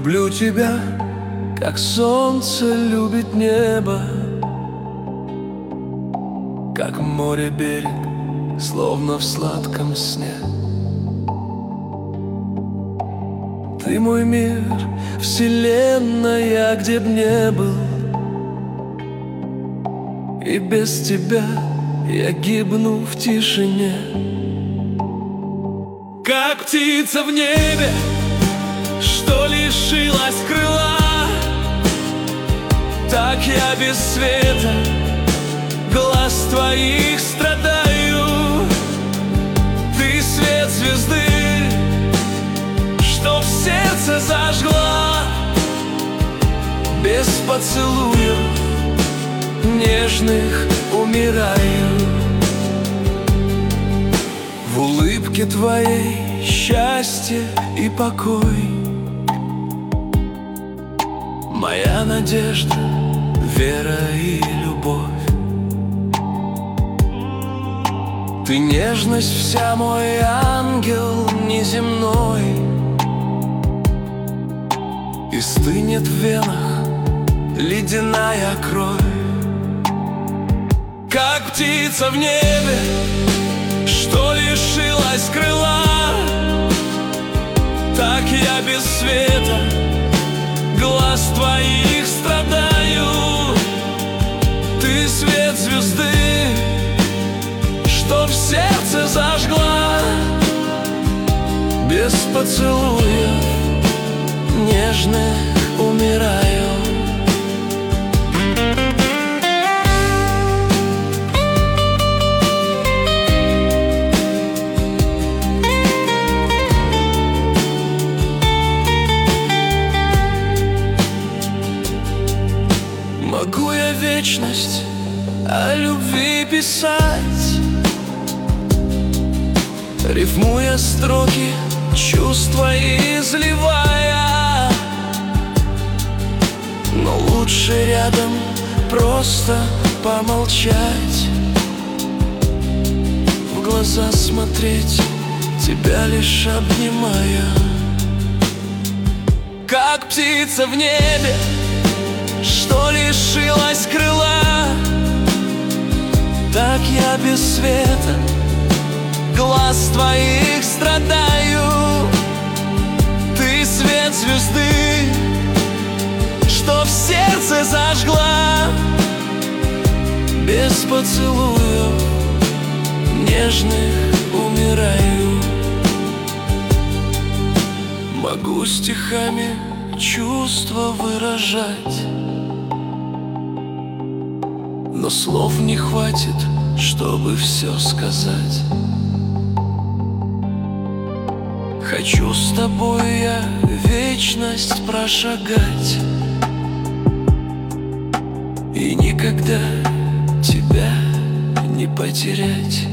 Люблю тебя, как солнце любит небо, как море берег, словно в сладком сне. Ты мой мир, вселенная, где б не был, и без тебя я гибну в тишине. Как птица в небе, что лишилась крыла, так я без света глаз твоих страдаю. Ты свет звезды, что в сердце зажгла, без поцелуев нежных умираю. В улыбке твоей счастье и покой, моя надежда, вера и любовь. Ты нежность вся, мой ангел неземной, и стынет в венах ледяная кровь. Как птица в небе, что лишилась крыла, так я без света глаз твоих страдаю. Ты свет звезды, что в сердце зажгла, без поцелуев нежных умираю. Могу я вечность о любви писать, рифмуя строки, чувства изливая, но лучше рядом просто помолчать, в глаза смотреть, тебя лишь обнимая. Как птица в небе, что лишилась крыла, так я без света глаз твоих страдаю. Ты свет звезды, что в сердце зажгла, без поцелуев нежных умираю. Могу стихами чувства выражать, но слов не хватит, чтобы все сказать. Хочу с тобой я вечность прошагать и никогда тебя не потерять.